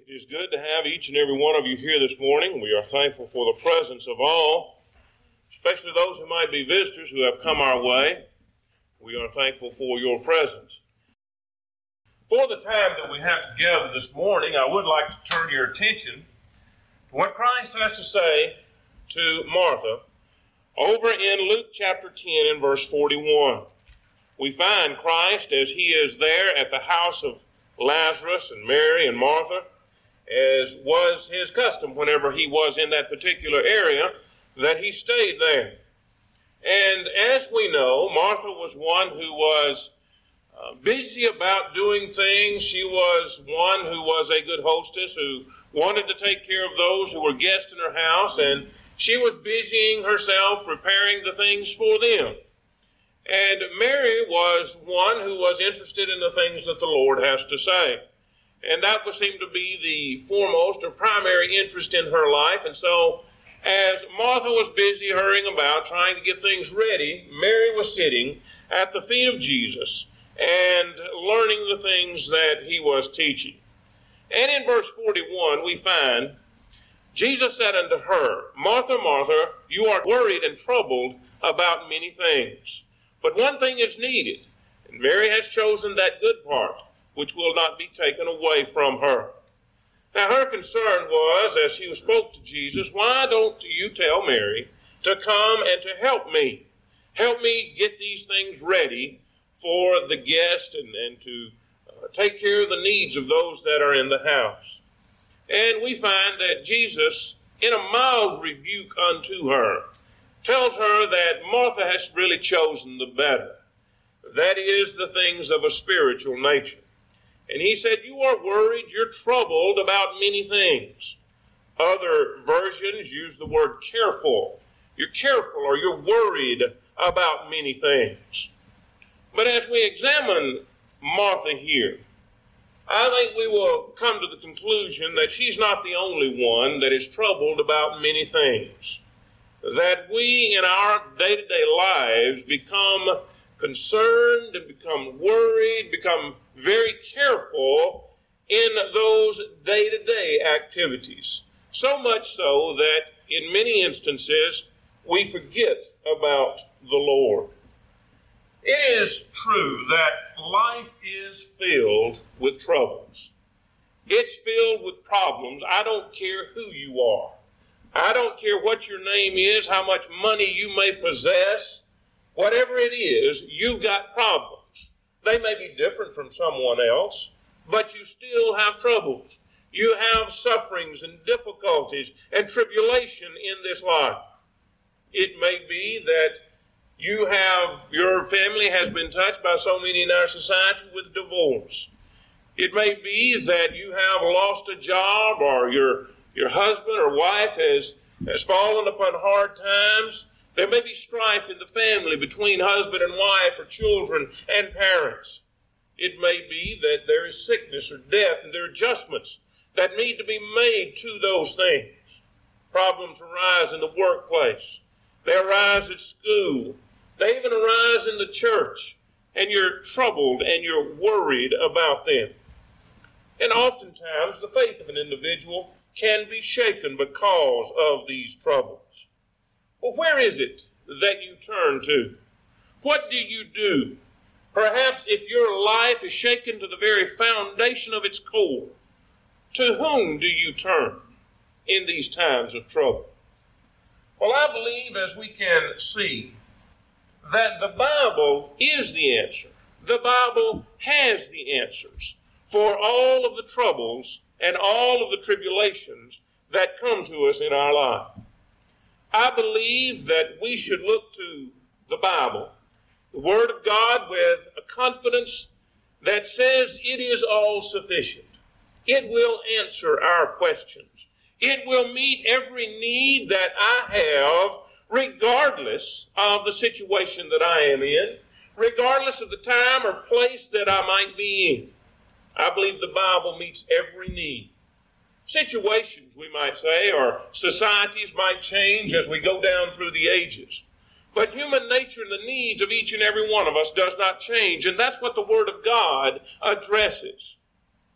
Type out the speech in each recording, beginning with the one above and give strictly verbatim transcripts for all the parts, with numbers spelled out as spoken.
It is good to have each and every one of you here this morning. We are thankful for the presence of all, especially those who might be visitors who have come our way. We are thankful for your presence. For the time that we have together this morning, I would like to turn your attention to what Christ has to say to Martha over in Luke chapter ten and verse forty-one. We find Christ as he is there at the house of Lazarus and Mary and Martha, as was his custom whenever he was in that particular area, that he stayed there. And as we know, Martha was one who was uh, busy about doing things. She was one who was a good hostess, who wanted to take care of those who were guests in her house, and she was busying herself preparing the things for them. And Mary was one who was interested in the things that the Lord has to say. And that would seem to be the foremost or primary interest in her life. And so, as Martha was busy hurrying about, trying to get things ready, Mary was sitting at the feet of Jesus and learning the things that he was teaching. And in verse forty-one, we find, Jesus said unto her, Martha, Martha, you are worried and troubled about many things. But one thing is needed, and Mary has chosen that good part, which will not be taken away from her. Now her concern was, as she spoke to Jesus, why don't you tell Mary to come and to help me? Help me get these things ready for the guest and, and to uh, take care of the needs of those that are in the house. And we find that Jesus, in a mild rebuke unto her, tells her that Martha has really chosen the better. That is, the things of a spiritual nature. And he said, you are worried, you're troubled about many things. Other versions use the word careful. You're careful or you're worried about many things. But as we examine Martha here, I think we will come to the conclusion that she's not the only one that is troubled about many things. That we in our day-to-day lives become concerned and become worried, become very careful in those day-to-day activities. So much so that in many instances we forget about the Lord. It is true that life is filled with troubles. It's filled with problems. I don't care who you are. I don't care what your name is, how much money you may possess. Whatever it is, you've got problems. They may be different from someone else, but you still have troubles. You have sufferings and difficulties and tribulation in this life. It may be that you have, your family has been touched by so many in our society with divorce. It may be that you have lost a job, or your, your husband or wife has, has fallen upon hard times. There may be strife in the family between husband and wife, or children and parents. It may be that there is sickness or death, and there are adjustments that need to be made to those things. Problems arise in the workplace. They arise at school. They even arise in the church, and you're troubled and you're worried about them. And oftentimes the faith of an individual can be shaken because of these troubles. Well, where is it that you turn to? What do you do? Perhaps if your life is shaken to the very foundation of its core, to whom do you turn in these times of trouble? Well, I believe, as we can see, that the Bible is the answer. The Bible has the answers for all of the troubles and all of the tribulations that come to us in our life. I believe that we should look to the Bible, the Word of God, with a confidence that says it is all sufficient. It will answer our questions. It will meet every need that I have, regardless of the situation that I am in, regardless of the time or place that I might be in. I believe the Bible meets every need. Situations, we might say, or societies might change as we go down through the ages. But human nature and the needs of each and every one of us does not change, and that's what the Word of God addresses.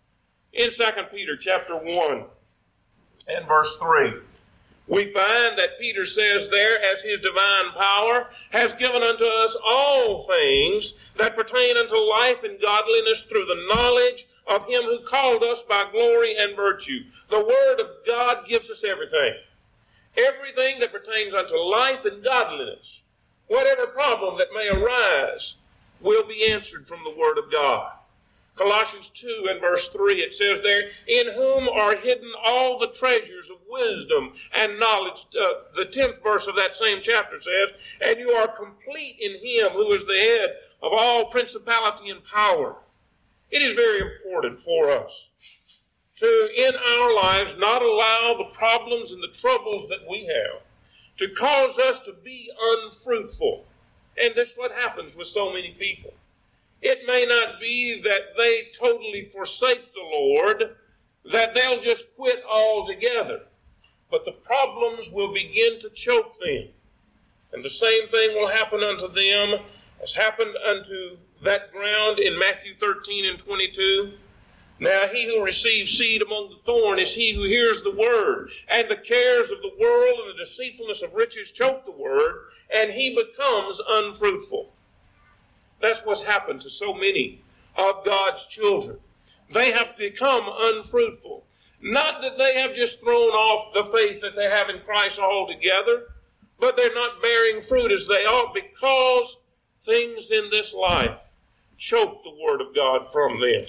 In Second Peter chapter one and verse three, we find that Peter says there, as his divine power has given unto us all things that pertain unto life and godliness through the knowledge of him who called us by glory and virtue. The Word of God gives us everything. Everything that pertains unto life and godliness. Whatever problem that may arise will be answered from the Word of God. Colossians two and verse three, it says there, in whom are hidden all the treasures of wisdom and knowledge. Uh, the tenth verse of that same chapter says, and you are complete in him who is the head of all principality and power. It is very important for us to, in our lives, not allow the problems and the troubles that we have to cause us to be unfruitful. And that's what happens with so many people. It may not be that they totally forsake the Lord, that they'll just quit altogether, but the problems will begin to choke them. And the same thing will happen unto them as happened unto that ground in Matthew thirteen and twenty-two. Now he who receives seed among the thorn is he who hears the word, and the cares of the world and the deceitfulness of riches choke the word, and he becomes unfruitful. That's what's happened to so many of God's children. They have become unfruitful. Not that they have just thrown off the faith that they have in Christ altogether, but they're not bearing fruit as they ought because things in this life choke the Word of God from them.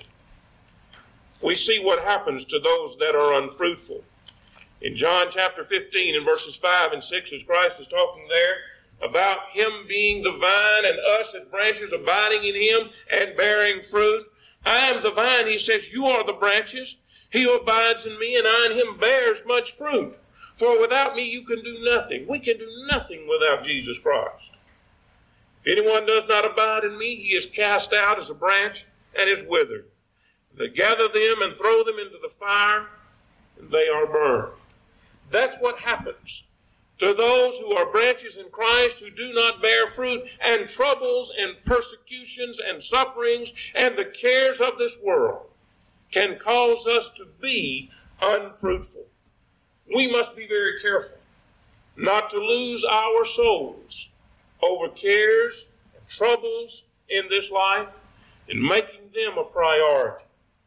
We see what happens to those that are unfruitful. In John chapter fifteen and verses five and six, as Christ is talking there, about him being the vine and us as branches abiding in him and bearing fruit. I am the vine, he says, you are the branches. He who abides in me and I in him bears much fruit. For without me you can do nothing. We can do nothing without Jesus Christ. If anyone does not abide in me, he is cast out as a branch and is withered. They gather them and throw them into the fire, and they are burned. That's what happens to those who are branches in Christ who do not bear fruit, and troubles and persecutions and sufferings and the cares of this world can cause us to be unfruitful. We must be very careful not to lose our souls over cares and troubles in this life and making them a priority.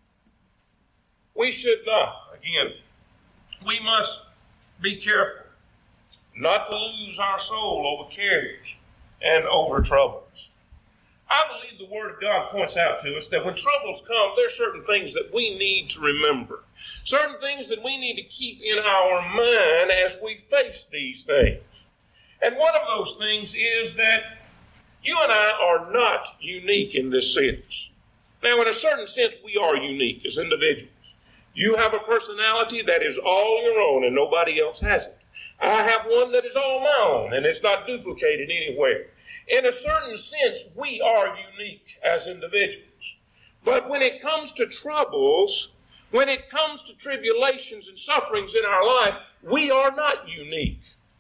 We should not, again, we must be careful not to lose our soul over cares and over troubles. I believe the Word of God points out to us that when troubles come, there are certain things that we need to remember. Certain things that we need to keep in our mind as we face these things. And one of those things is that you and I are not unique in this sense. Now, in a certain sense, we are unique as individuals. You have a personality that is all your own and nobody else has it. I have one that is all my own, and it's not duplicated anywhere. In a certain sense, we are unique as individuals. But when it comes to troubles, when it comes to tribulations and sufferings in our life, we are not unique.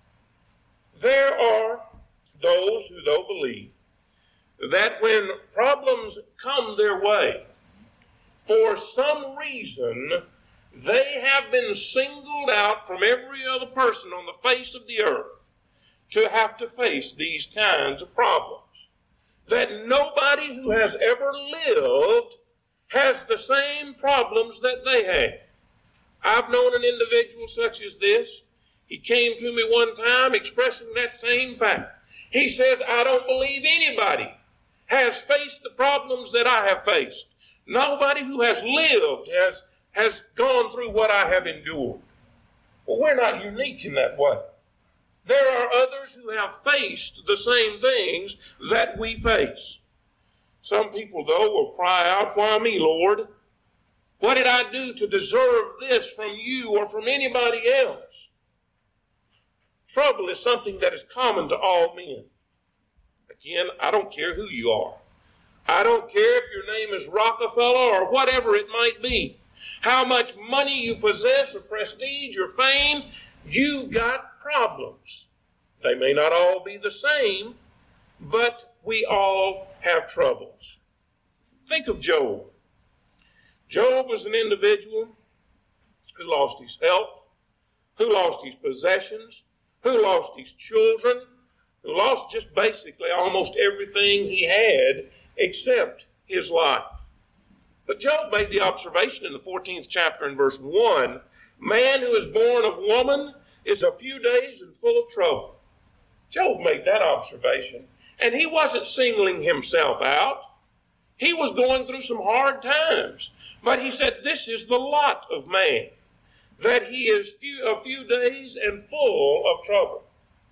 There are those who don't believe that when problems come their way, for some reason, they have been singled out from every other person on the face of the earth to have to face these kinds of problems. That nobody who has ever lived has the same problems that they have. I've known an individual such as this. He came to me one time expressing that same fact. He says, I don't believe anybody has faced the problems that I have faced. Nobody who has lived has has gone through what I have endured. Well, we're not unique in that way. There are others who have faced the same things that we face. Some people, though, will cry out, why me, Lord? What did I do to deserve this from you or from anybody else? Trouble is something that is common to all men. Again, I don't care who you are. I don't care if your name is Rockefeller or whatever it might be. How much money you possess or prestige or fame, you've got problems. They may not all be the same, but we all have troubles. Think of Job. Job was an individual who lost his health, who lost his possessions, who lost his children, who lost just basically almost everything he had except his life. But Job made the observation in the fourteenth chapter in verse one, man who is born of woman is a few days and full of trouble. Job made that observation, and he wasn't singling himself out. He was going through some hard times, but he said this is the lot of man, that he is few, a few days and full of trouble.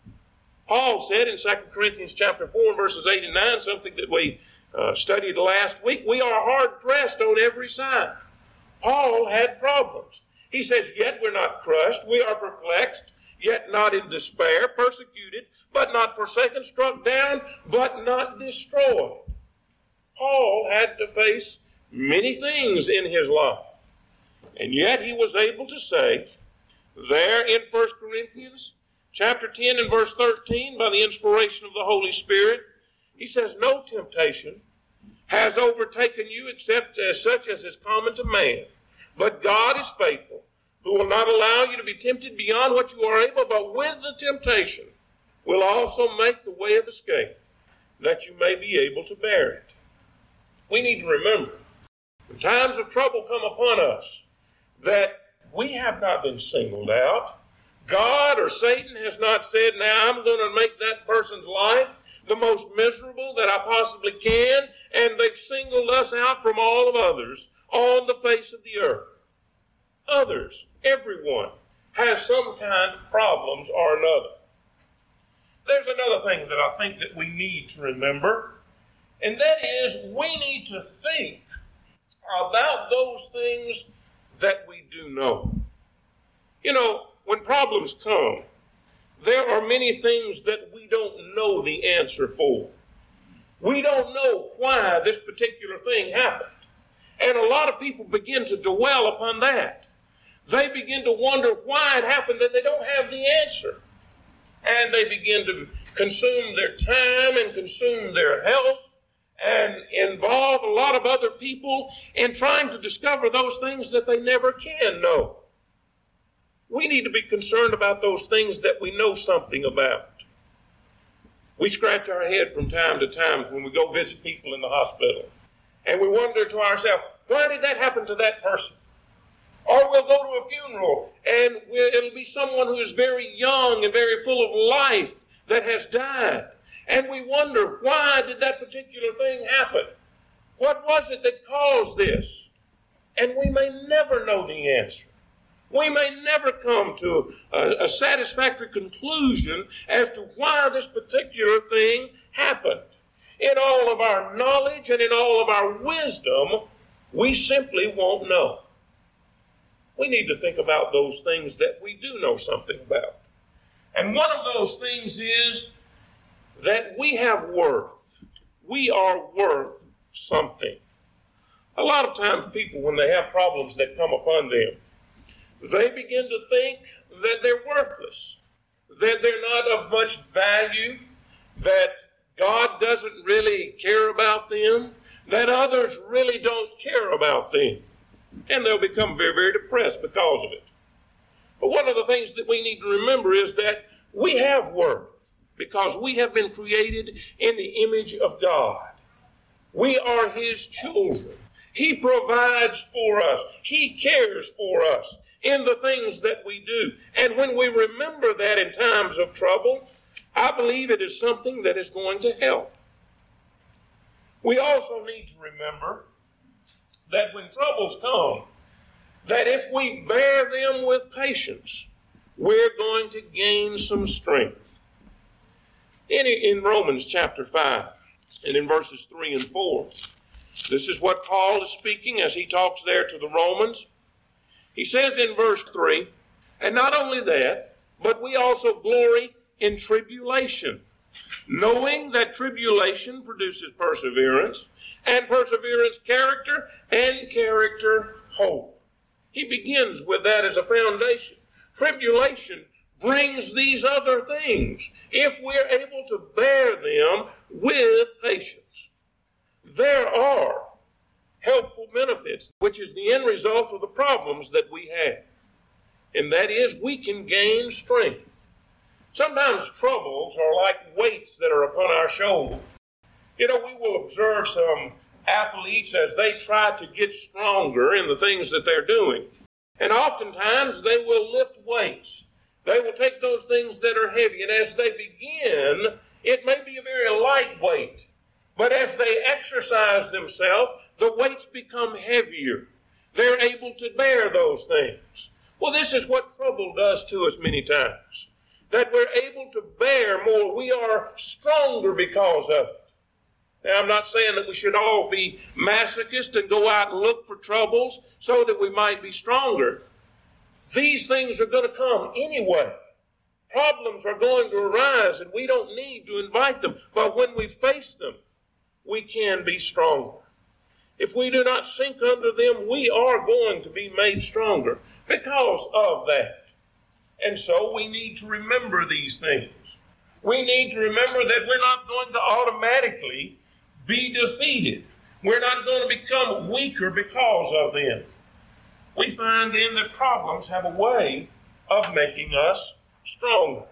Paul said in Second Corinthians chapter four, verses eight and nine, something that we uh, studied last week, we are hard-pressed on every side. Paul had problems. He says, yet we're not crushed, we are perplexed, yet not in despair, persecuted, but not forsaken, struck down, but not destroyed. Paul had to face many things in his life. And yet he was able to say, there in First Corinthians chapter ten and verse thirteen, by the inspiration of the Holy Spirit, he says, no temptation has overtaken you except as such as is common to man. But God is faithful, who will not allow you to be tempted beyond what you are able, but with the temptation will also make the way of escape, that you may be able to bear it. We need to remember, when times of trouble come upon us, that we have not been singled out. God or Satan has not said, now I'm going to make that person's life the most miserable that I possibly can, and they've singled us out from all of others on the face of the earth. Others, everyone, has some kind of problems or another. There's another thing that I think that we need to remember, and that is we need to think about those things that we do know. You know, when problems come, there are many things that we don't know the answer for. We don't know why this particular thing happened. And a lot of people begin to dwell upon that. They begin to wonder why it happened, and they don't have the answer. And they begin to consume their time and consume their health and involve a lot of other people in trying to discover those things that they never can know. We need to be concerned about those things that we know something about. We scratch our head from time to time when we go visit people in the hospital, and we wonder to ourselves, why did that happen to that person? Or we'll go to a funeral, and we'll, it'll be someone who is very young and very full of life that has died. And we wonder, why did that particular thing happen? What was it that caused this? And we may never know the answer. We may never come to a, a satisfactory conclusion as to why this particular thing happened. In all of our knowledge and in all of our wisdom, we simply won't know. We need to think about those things that we do know something about. And one of those things is that we have worth. We are worth something. A lot of times people, when they have problems that come upon them, they begin to think that they're worthless, that they're not of much value, that God doesn't really care about them, that others really don't care about them. And they'll become very, very depressed because of it. But one of the things that we need to remember is that we have worth because we have been created in the image of God. We are His children. He provides for us. He cares for us in the things that we do. And when we remember that in times of trouble, I believe it is something that is going to help. We also need to remember that when troubles come, that if we bear them with patience, we're going to gain some strength. In, in Romans chapter five, and in verses three and four, this is what Paul is speaking as he talks there to the Romans. He says in verse three, and not only that, but we also glory in tribulation, knowing that tribulation produces perseverance, and perseverance character, and character hope. He begins with that as a foundation. Tribulation brings these other things if we're able to bear them with patience. There are helpful benefits, which is the end result of the problems that we have. And that is, we can gain strength. Sometimes troubles are like weights that are upon our shoulder. You know, we will observe some athletes as they try to get stronger in the things that they're doing. And oftentimes they will lift weights. They will take those things that are heavy, and as they begin, it may be a very light weight. But as they exercise themselves, the weights become heavier. They're able to bear those things. Well, this is what trouble does to us many times. That we're able to bear more. We are stronger because of it. Now, I'm not saying that we should all be masochists and go out and look for troubles so that we might be stronger. These things are going to come anyway. Problems are going to arise, and we don't need to invite them. But when we face them, we can be stronger. If we do not sink under them, we are going to be made stronger because of that. And so we need to remember these things. We need to remember that we're not going to automatically be defeated. We're not going to become weaker because of them. We find then that problems have a way of making us stronger.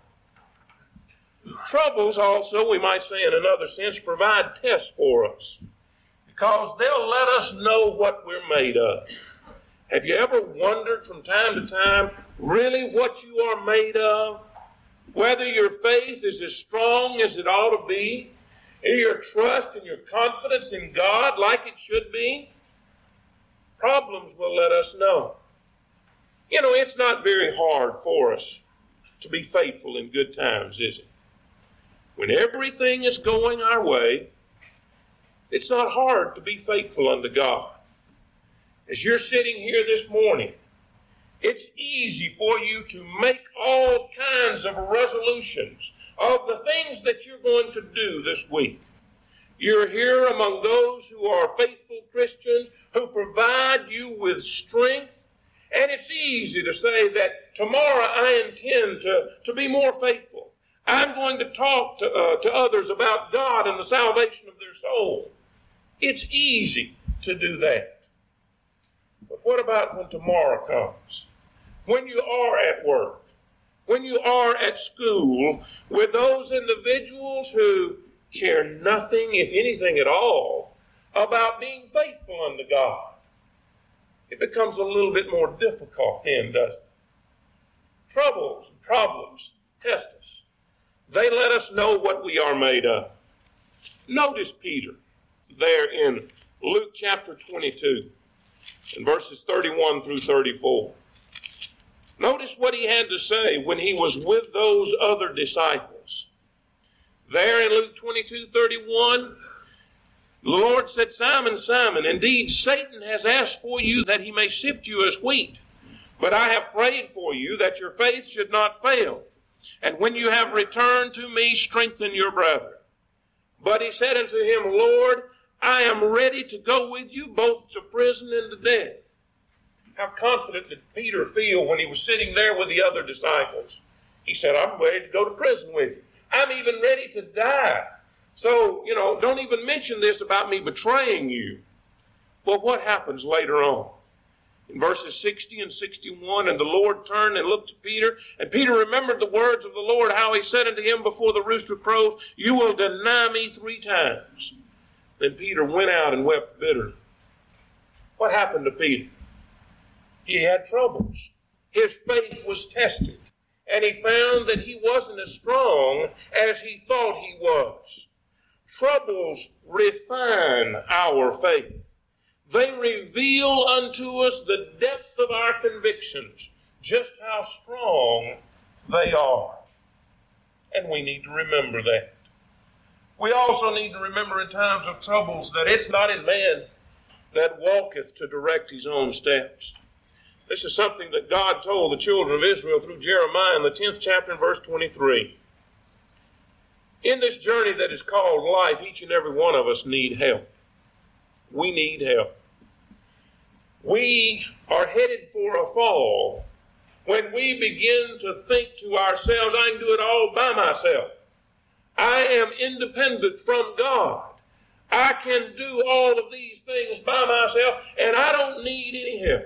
Troubles also, we might say in another sense, provide tests for us because they'll let us know what we're made of. Have you ever wondered from time to time really what you are made of? Whether your faith is as strong as it ought to be? Your trust and your confidence in God like it should be? Problems will let us know. You know, it's not very hard for us to be faithful in good times, is it? When everything is going our way, it's not hard to be faithful unto God. As you're sitting here this morning, it's easy for you to make all kinds of resolutions of the things that you're going to do this week. You're here among those who are faithful Christians who provide you with strength, and it's easy to say that tomorrow I intend to, to be more faithful. I'm going to talk to, uh, to others about God and the salvation of their soul. It's easy to do that. But what about when tomorrow comes? When you are at work, when you are at school with those individuals who care nothing, if anything at all, about being faithful unto God. It becomes a little bit more difficult then, doesn't it? Troubles and problems test us. They let us know what we are made of. Notice Peter there in Luke chapter twenty-two, in verses thirty-one through thirty-four. Notice what he had to say when he was with those other disciples. There in Luke twenty-two thirty-one, the Lord said, Simon, Simon, indeed Satan has asked for you that he may sift you as wheat. But I have prayed for you that your faith should not fail. And when you have returned to me, strengthen your brethren. But he said unto him, Lord, I am ready to go with you both to prison and to death. How confident did Peter feel when he was sitting there with the other disciples? He said, I'm ready to go to prison with you. I'm even ready to die. So, you know, don't even mention this about me betraying you. Well, what happens later on? In verses sixty and sixty-one, and the Lord turned and looked to Peter, and Peter remembered the words of the Lord, how he said unto him before the rooster crows, you will deny me three times. Then Peter went out and wept bitterly. What happened to Peter? He had troubles. His faith was tested, and he found that he wasn't as strong as he thought he was. Troubles refine our faith. They reveal unto us the depth of our convictions, just how strong they are. And we need to remember that. We also need to remember in times of troubles that it's not in man that walketh to direct his own steps. This is something that God told the children of Israel through Jeremiah in the tenth chapter and verse twenty-three. In this journey that is called life, each and every one of us need help. We need help. We are headed for a fall when we begin to think to ourselves, I can do it all by myself. I am independent from God. I can do all of these things by myself, and I don't need any help.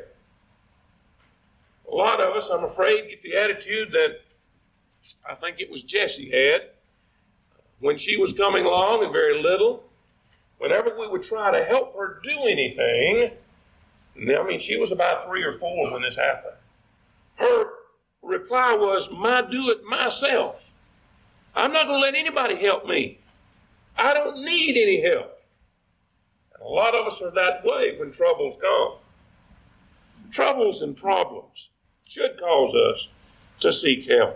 A lot of us, I'm afraid, get the attitude that I think it was Jessie had when she was coming along and very little. Whenever we would try to help her do anything, I mean, she was about three or four when this happened. Her reply was, "My do it myself. I'm not going to let anybody help me. I don't need any help." And a lot of us are that way when troubles come. Troubles and problems should cause us to seek help.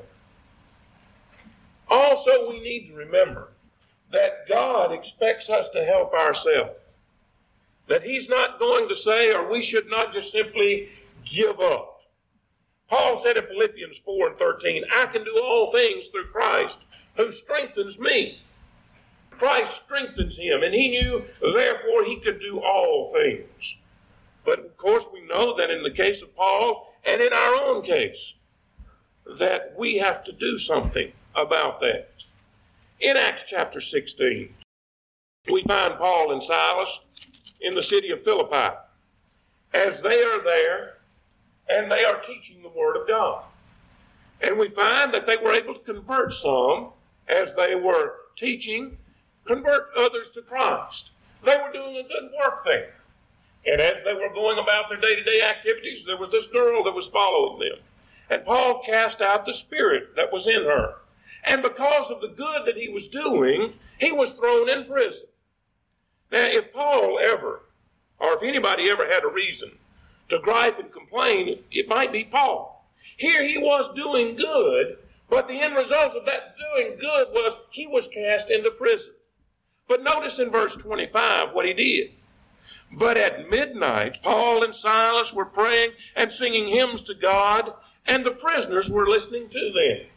Also, we need to remember that God expects us to help ourselves. That He's not going to say, or we should not just simply give up. Paul said in Philippians four and thirteen, "I can do all things through Christ who strengthens me." Christ strengthens him, and he knew, therefore, he could do all things. But, of course, we know that in the case of Paul, and in our own case, that we have to do something about that. In Acts chapter sixteen, we find Paul and Silas in the city of Philippi as they are there and they are teaching the Word of God. And we find that they were able to convert some as they were teaching, convert others to Christ. They were doing a good work there. And as they were going about their day-to-day activities, there was this girl that was following them. And Paul cast out the spirit that was in her. And because of the good that he was doing, he was thrown in prison. Now, if Paul ever, or if anybody ever had a reason to gripe and complain, it might be Paul. Here he was doing good, but the end result of that doing good was he was cast into prison. But notice in verse twenty-five what he did. "But at midnight, Paul and Silas were praying and singing hymns to God, and the prisoners were listening to them."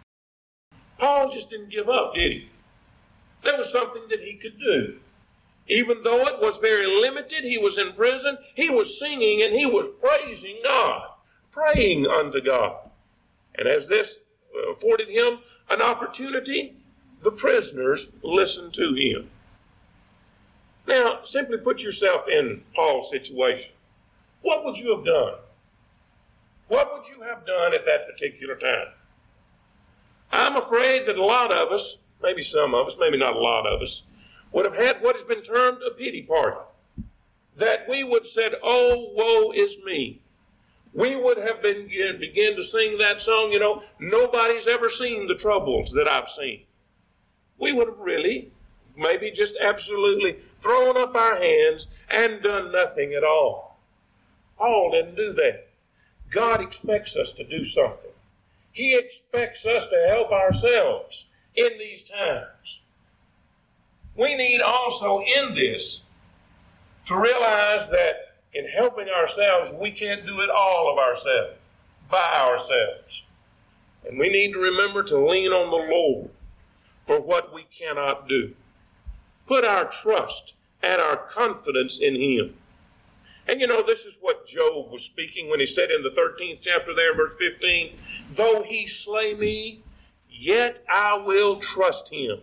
Paul just didn't give up, did he? There was something that he could do. Even though it was very limited, he was in prison, he was singing and he was praising God, praying unto God. And as this afforded him an opportunity, the prisoners listened to him. Now, simply put yourself in Paul's situation. What would you have done? What would you have done at that particular time? I'm afraid that a lot of us, maybe some of us, maybe not a lot of us, would have had what has been termed a pity party. That we would have said, "Oh, woe is me." We would have been begin to sing that song, you know, "Nobody's ever seen the troubles that I've seen." We would have really, maybe just absolutely thrown up our hands and done nothing at all. Paul didn't do that. God expects us to do something. He expects us to help ourselves in these times. We need also in this to realize that in helping ourselves, we can't do it all of ourselves, by ourselves. And we need to remember to lean on the Lord for what we cannot do. Put our trust and our confidence in Him. And you know, this is what Job was speaking when he said in the thirteenth chapter there, verse fifteen, "Though he slay me, yet I will trust him."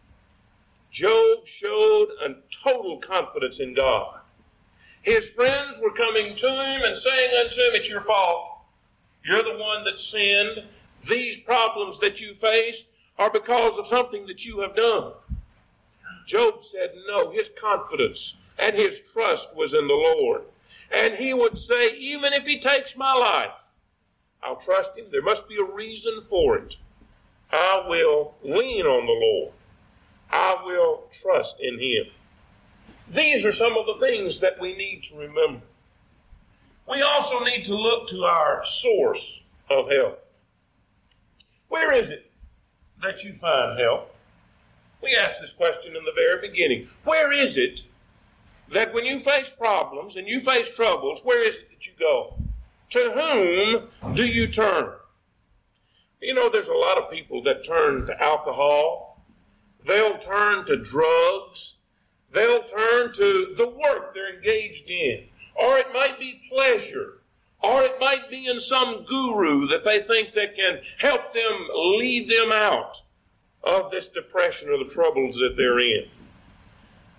Job showed a total confidence in God. His friends were coming to him and saying unto him, "It's your fault. You're the one that sinned. These problems that you face are because of something that you have done." Job said no, his confidence and his trust was in the Lord. And he would say, even if he takes my life, I'll trust him. There must be a reason for it. I will lean on the Lord. I will trust in him. These are some of the things that we need to remember. We also need to look to our source of help. Where is it that you find help? We asked this question in the very beginning. Where is it that when you face problems and you face troubles, where is it that you go? To whom do you turn? You know, there's a lot of people that turn to alcohol. They'll turn to drugs. They'll turn to the work they're engaged in. Or it might be pleasure. Or it might be in some guru that they think that can help them lead them out of this depression or the troubles that they're in.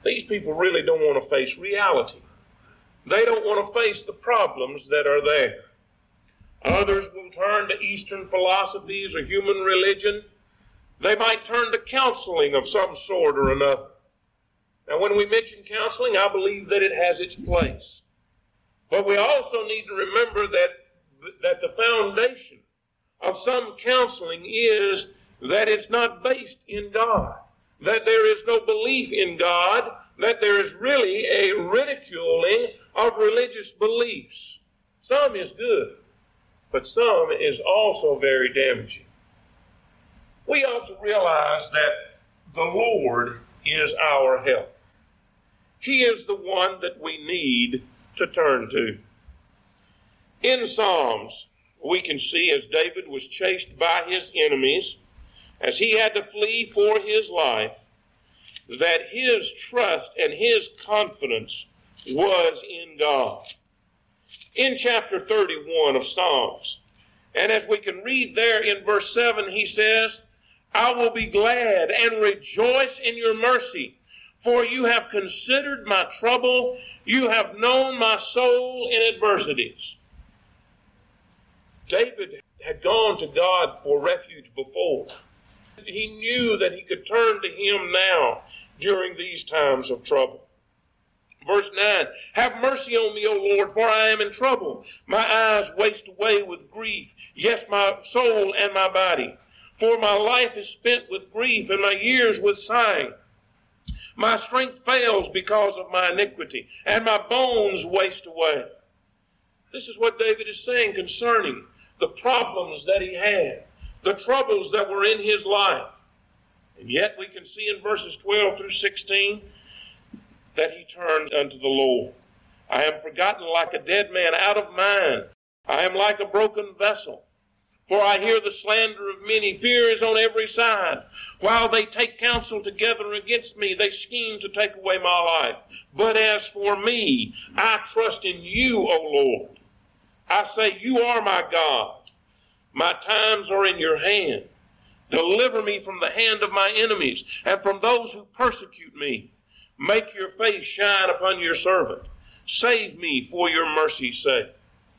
These people really don't want to face reality. They don't want to face the problems that are there. Others will turn to Eastern philosophies or human religion. They might turn to counseling of some sort or another. Now, when we mention counseling, I believe that it has its place. But we also need to remember that, that the foundation of some counseling is that it's not based in God, that there is no belief in God, that there is really a ridiculing of religious beliefs. Some is good, but some is also very damaging. We ought to realize that the Lord is our help. He is the one that we need to turn to. In Psalms, we can see as David was chased by his enemies, as he had to flee for his life, that his trust and his confidence was in God. In chapter thirty-one of Psalms, and as we can read there in verse seven, he says, I will be glad and rejoice in your mercy, for you have considered my trouble. You have known my soul in adversities. David had gone to God for refuge before. He knew that he could turn to him now during these times of trouble. Verse nine, have mercy on me, O Lord, for I am in trouble. My eyes waste away with grief, yes, my soul and my body. For my life is spent with grief, and my years with sighing. My strength fails because of my iniquity, and my bones waste away. This is what David is saying concerning the problems that he had, the troubles that were in his life. And yet we can see in verses twelve through sixteen that he turned unto the Lord. I am forgotten like a dead man out of mind. I am like a broken vessel. For I hear the slander of many. Fear is on every side. While they take counsel together against me, they scheme to take away my life. But as for me, I trust in you, O Lord. I say, you are my God. My times are in your hand. Deliver me from the hand of my enemies and from those who persecute me. Make your face shine upon your servant. Save me for your mercy's sake.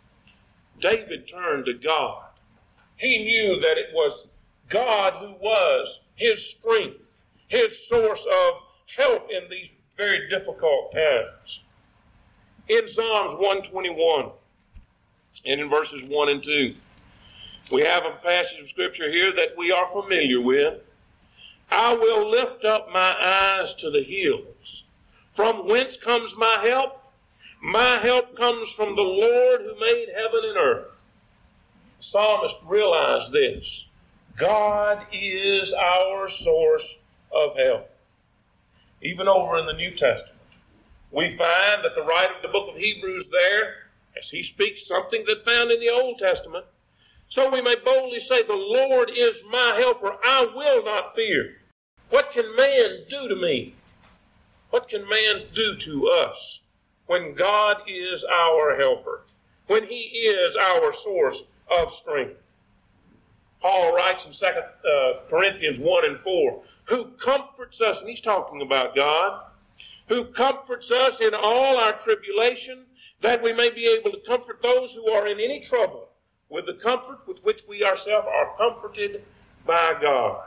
David turned to God. He knew that it was God who was his strength, his source of help in these very difficult times. In Psalms one twenty-one, and in verses one and two, we have a passage of Scripture here that we are familiar with. I will lift up my eyes to the hills. From whence comes my help? My help comes from the Lord who made heaven and earth. The psalmist realized this. God is our source of help. Even over in the New Testament, we find that the writer of the book of Hebrews there, as he speaks something that found in the Old Testament, so we may boldly say, the Lord is my helper, I will not fear. What can man do to me? What can man do to us when God is our helper, when he is our source of strength? Paul writes in Second Corinthians one and four, who comforts us, and he's talking about God, who comforts us in all our tribulation, that we may be able to comfort those who are in any trouble with the comfort with which we ourselves are comforted by God.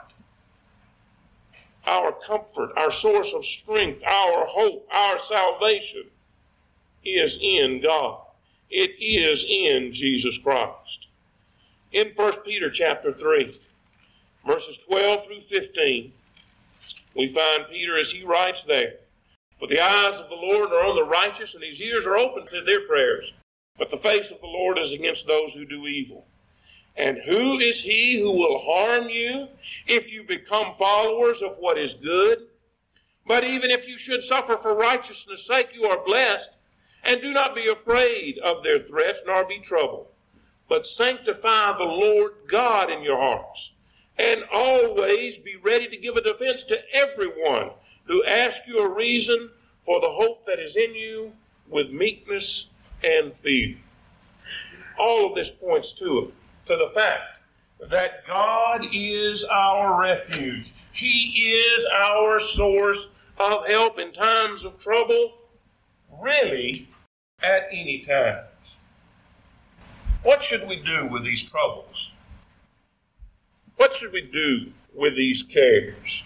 Our comfort, our source of strength, our hope, our salvation is in God. It is in Jesus Christ. In First Peter chapter three, verses twelve through fifteen, we find Peter as he writes there, for the eyes of the Lord are on the righteous, and his ears are open to their prayers. But the face of the Lord is against those who do evil. And who is he who will harm you if you become followers of what is good? But even if you should suffer for righteousness' sake, you are blessed. And do not be afraid of their threats, nor be troubled. But sanctify the Lord God in your hearts. And always be ready to give a defense to everyone who asks you a reason for the hope that is in you with meekness and fear. All of this points to it, to the fact that God is our refuge. He is our source of help in times of trouble? Really, at any times. What should we do with these troubles? What should we do with these cares?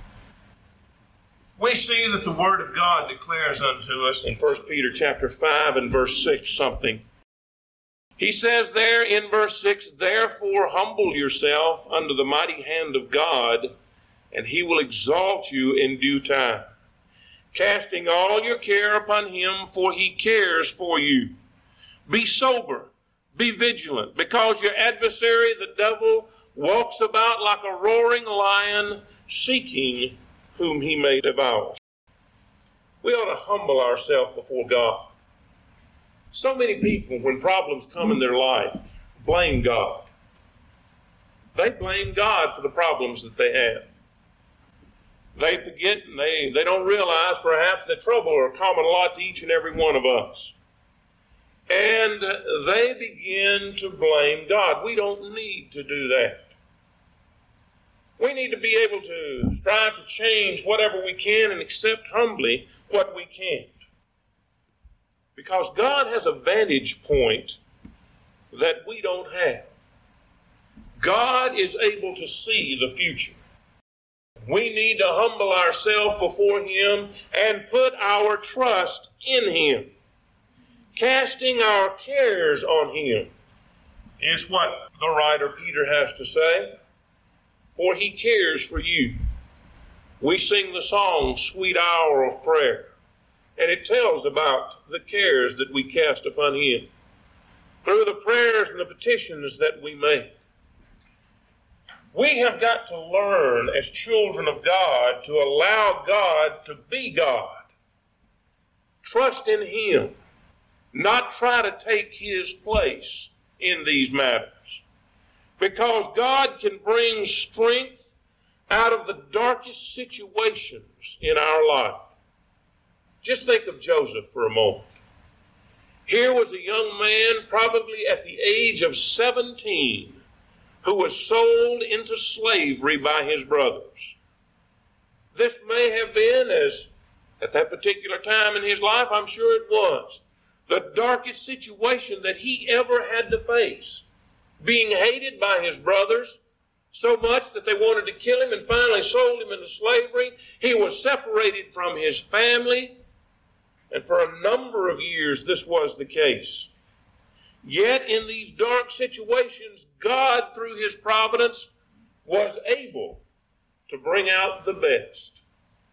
We see that the Word of God declares unto us in First Peter chapter five and verse six something. He says there in verse six, "Therefore humble yourself under the mighty hand of God, and he will exalt you in due time. Casting all your care upon him, for he cares for you. Be sober, be vigilant, because your adversary, the devil, walks about like a roaring lion, seeking whom he may devour." We ought to humble ourselves before God. So many people, when problems come in their life, blame God. They blame God for the problems that they have. They forget and they, they don't realize perhaps that trouble are a common lot to each and every one of us. And they begin to blame God. We don't need to do that. We need to be able to strive to change whatever we can and accept humbly what we can't. Because God has a vantage point that we don't have. God is able to see the future. We need to humble ourselves before him and put our trust in him. Casting our cares on him is what the writer Peter has to say. For he cares for you. We sing the song, "Sweet Hour of Prayer," and it tells about the cares that we cast upon him through the prayers and the petitions that we make. We have got to learn as children of God to allow God to be God. Trust in him, not try to take his place in these matters. Because God can bring strength out of the darkest situations in our life. Just think of Joseph for a moment. Here was a young man, probably at the age of seventeen, who was sold into slavery by his brothers. This may have been, as at that particular time in his life, I'm sure it was, the darkest situation that he ever had to face. Being hated by his brothers so much that they wanted to kill him and finally sold him into slavery. He was separated from his family, and for a number of years this was the case. Yet in these dark situations, God, through his providence, was able to bring out the best.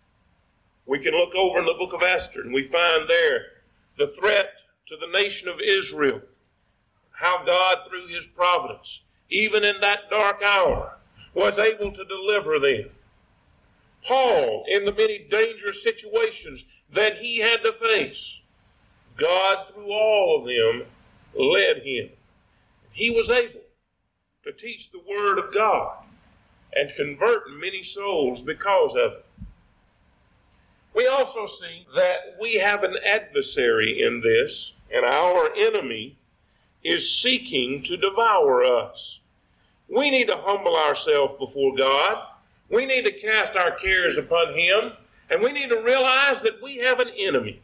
We can look over in the book of Esther, and we find there the threat to the nation of Israel. How God, through his providence, even in that dark hour, was able to deliver them. Paul, in the many dangerous situations that he had to face, God, through all of them, led him. He was able to teach the Word of God and convert many souls because of it. We also see that we have an adversary in this, and our enemy is seeking to devour us. We need to humble ourselves before God. We need to cast our cares upon him, and we need to realize that we have an enemy.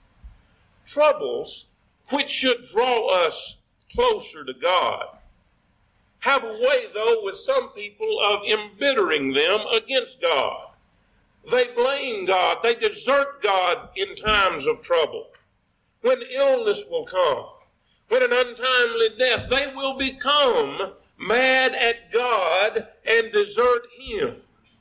Troubles, which should draw us closer to God, have a way, though, with some people of embittering them against God. They blame God. They desert God in times of trouble. When illness will come, when an untimely death, they will become mad at God and desert him.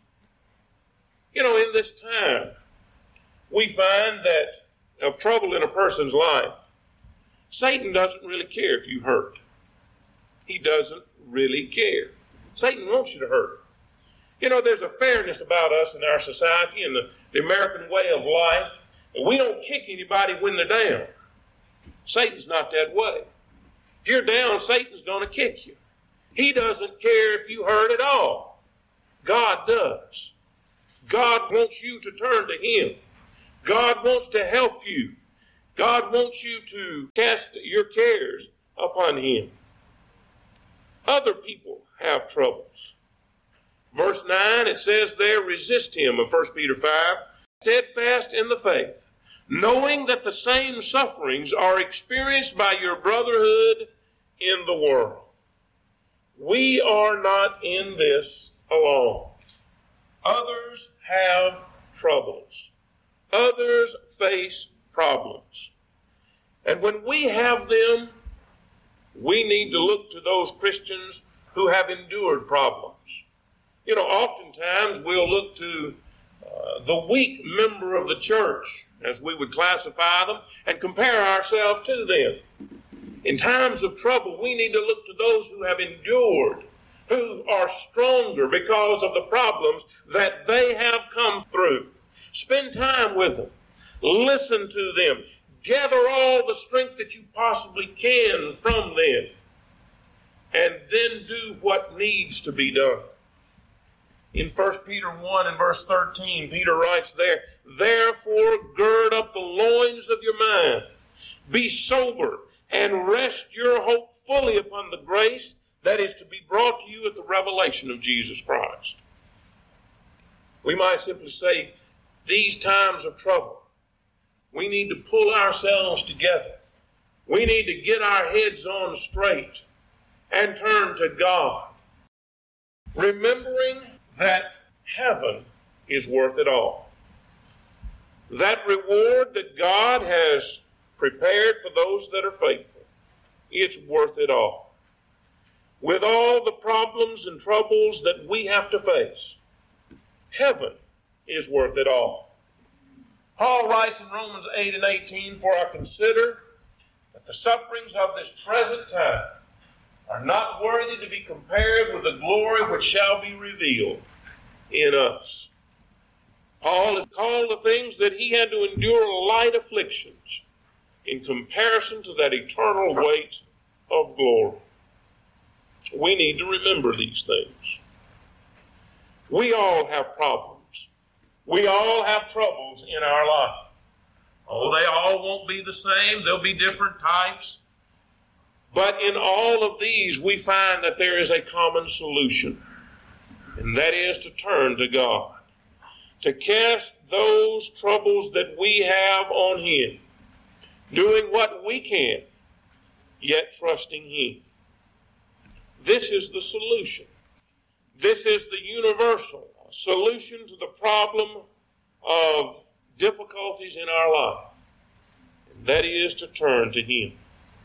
You know, in this time, we find that of trouble in a person's life, Satan doesn't really care if you hurt. He doesn't really care. Satan wants you to hurt. You know, there's a fairness about us in our society and the, the American way of life. We don't kick anybody when they're down. Satan's not that way. If you're down, Satan's going to kick you. He doesn't care if you hurt at all. God does. God wants you to turn to him. God wants to help you. God wants you to cast your cares upon him. Other people have troubles. Verse nine, it says there, resist him in First Peter five. steadfast in the faith, knowing that the same sufferings are experienced by your brotherhood in the world. We are not in this alone. Others have troubles. Others face problems. And when we have them, we need to look to those Christians who have endured problems. You know, oftentimes we'll look to uh, the weak member of the church, as we would classify them, and compare ourselves to them. In times of trouble, we need to look to those who have endured, who are stronger because of the problems that they have come through. Spend time with them. Listen to them. Gather all the strength that you possibly can from them. And then do what needs to be done. In First Peter one and verse thirteen, Peter writes there, therefore gird up the loins of your mind. Be sober and rest your hope fully upon the grace that is to be brought to you at the revelation of Jesus Christ. We might simply say, these times of trouble, we need to pull ourselves together. We need to get our heads on straight and turn to God, remembering that heaven is worth it all. That reward that God has prepared for those that are faithful, it's worth it all. With all the problems and troubles that we have to face, heaven is worth it all. Paul writes in Romans eight and eighteen, for I consider that the sufferings of this present time are not worthy to be compared with the glory which shall be revealed in us. Paul has called the things that he had to endure light afflictions in comparison to that eternal weight of glory. We need to remember these things. We all have problems. We all have troubles in our life. Oh, they all won't be the same. There'll be different types. But in all of these, we find that there is a common solution. And that is to turn to God. To cast those troubles that we have on Him. Doing what we can, yet trusting Him. This is the solution. This is the universal solution to the problem of difficulties in our life. And that is to turn to Him.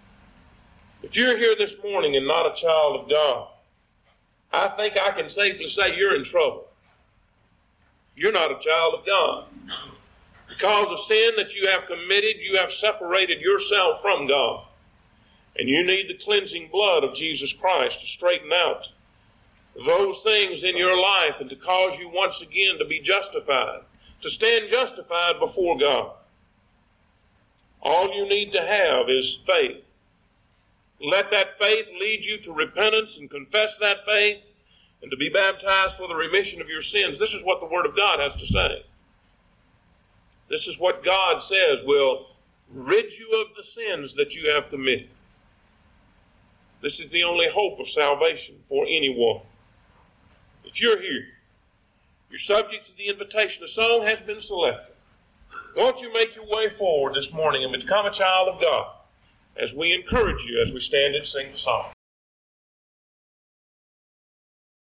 If you're here this morning and not a child of God, I think I can safely say you're in trouble. You're not a child of God. Because of sin that you have committed, you have separated yourself from God. And you need the cleansing blood of Jesus Christ to straighten out those things in your life and to cause you once again to be justified, to stand justified before God. All you need to have is faith. Let that faith lead you to repentance and confess that faith and to be baptized for the remission of your sins. This is what the Word of God has to say. This is what God says will rid you of the sins that you have committed. This is the only hope of salvation for anyone. If you're here, you're subject to the invitation. The song has been selected. Won't you make your way forward this morning and become a child of God as we encourage you as we stand and sing the song?